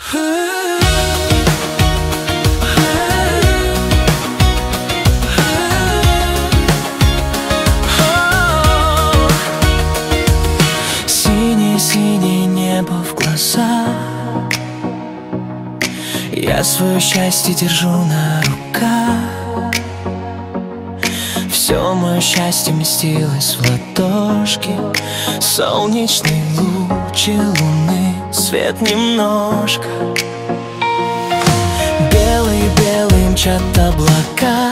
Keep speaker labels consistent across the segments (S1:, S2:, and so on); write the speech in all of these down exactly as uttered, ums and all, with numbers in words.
S1: Синее-синее небо в глазах, я свое счастье держу на руках. Все мое счастье вместилось в ладошке. Солнечный луч и луны, свет немножко. Белые-белые мчат облака,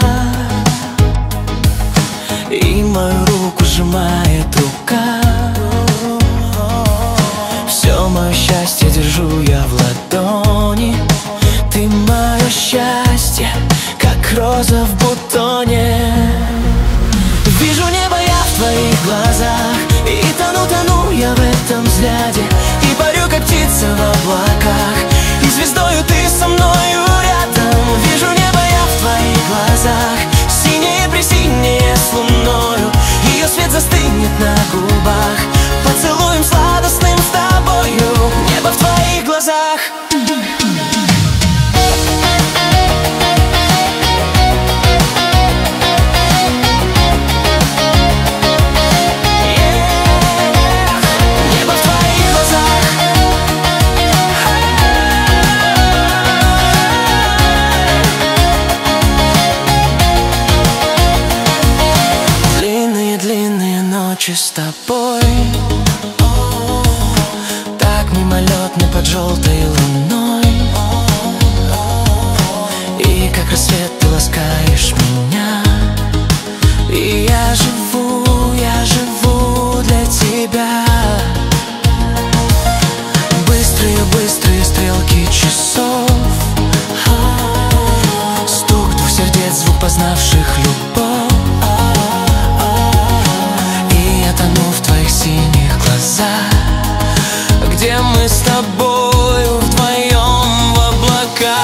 S1: и мою руку сжимает рука. Все мое счастье держу я в ладони. Ты мое счастье, как роза в бутоне. Вижу небо я в твоих глазах, и тону, тону я в этом взгляде, и парю, как птица в облаках, и звездою ты со мною рядом. Вижу небо я в твоих глазах, синее-пресинее с луною, ее свет застынет на губах, поцелуем сладостным с тобою. Небо в твоих глазах. С тобой так мимолетно под желтой луной, и как рассвет ты ласкаешь меня, и я живу, я живу для тебя. Быстрые-быстрые стрелки часов, стук двух сердец, звук познавших любовь. Синих глазах, где мы с тобою вдвоем в облаках.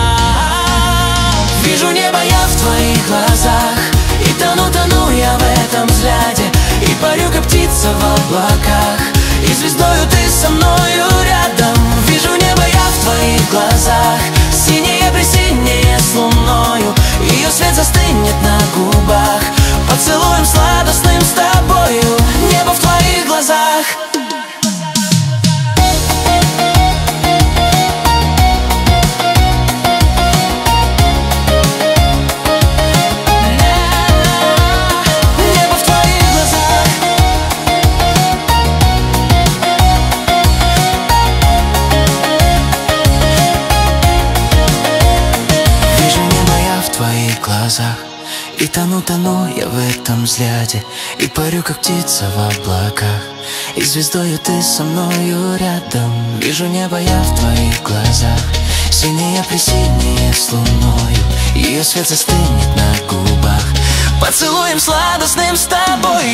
S1: Вижу небо я в твоих глазах, и тону, тону я в этом взгляде, и парю, как птица в облаках, и звездою ты со мною рядом. Вижу небо я в твоих глазах, синее-пресинее с луною, ее свет застынет на губах, поцелуем сладостным с тобою. Небо в твоих глазах. Небо в твоих глазах. Вижу небо я в твоих глазах, и тону, тону я в этом взгляде, и парю, как птица в облаках, и звездою ты со мною рядом. Вижу небо я в твоих глазах, синее-пресинее с луною, ее свет застынет на губах, поцелуем сладостным с тобою.